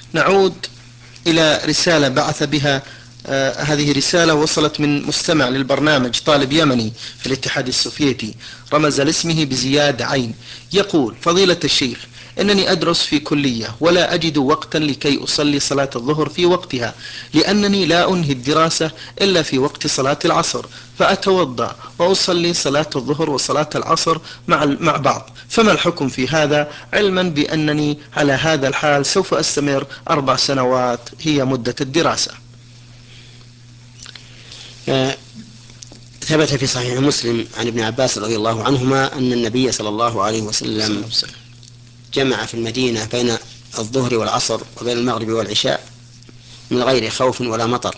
نعود إلى رسالة بعث بها هذه رسالة وصلت من مستمع للبرنامج، طالب يمني في الاتحاد السوفيتي، رمز لاسمه بزياد عين. يقول: فضيلة الشيخ، إنني أدرس في كلية ولا أجد وقتا لكي أصلي صلاة الظهر في وقتها، لأنني لا أنهي الدراسة إلا في وقت صلاة العصر، فأتوضأ وأصلي صلاة الظهر وصلاة العصر مع بعض، فما الحكم في هذا، علما بأنني على هذا الحال سوف أستمر 4 سنوات هي مدة الدراسة؟ ثبت في صحيح مسلم عن ابن عباس رضي الله عنهما أن النبي صلى الله عليه وسلم جمع في المدينة بين الظهر والعصر وبين المغرب والعشاء من غير خوف ولا مطر.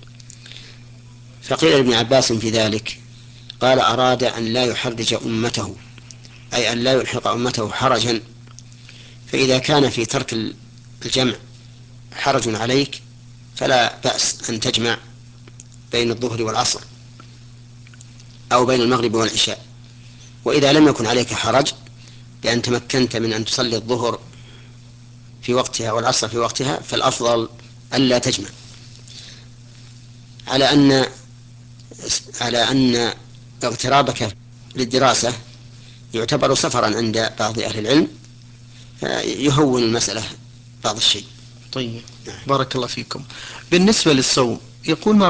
فقيل لابن عباس في ذلك، قال: أراد أن لا يحرج أمته، أي أن لا يلحق أمته حرجا، فإذا كان في ترك الجمع حرج عليك فلا بأس أن تجمع بين الظهر والعصر أو بين المغرب والعشاء. وإذا لم يكن عليك حرج بأن تمكنت من أن تصلي الظهر في وقتها والعصر في وقتها، فالأفضل ألا تجمع، على أن اغترابك للدراسة يعتبر سفرا عند بعض أهل العلم، فيهون المسألة بعض الشيء. طيب، بارك الله فيكم. بالنسبة للصوم، يقول: ما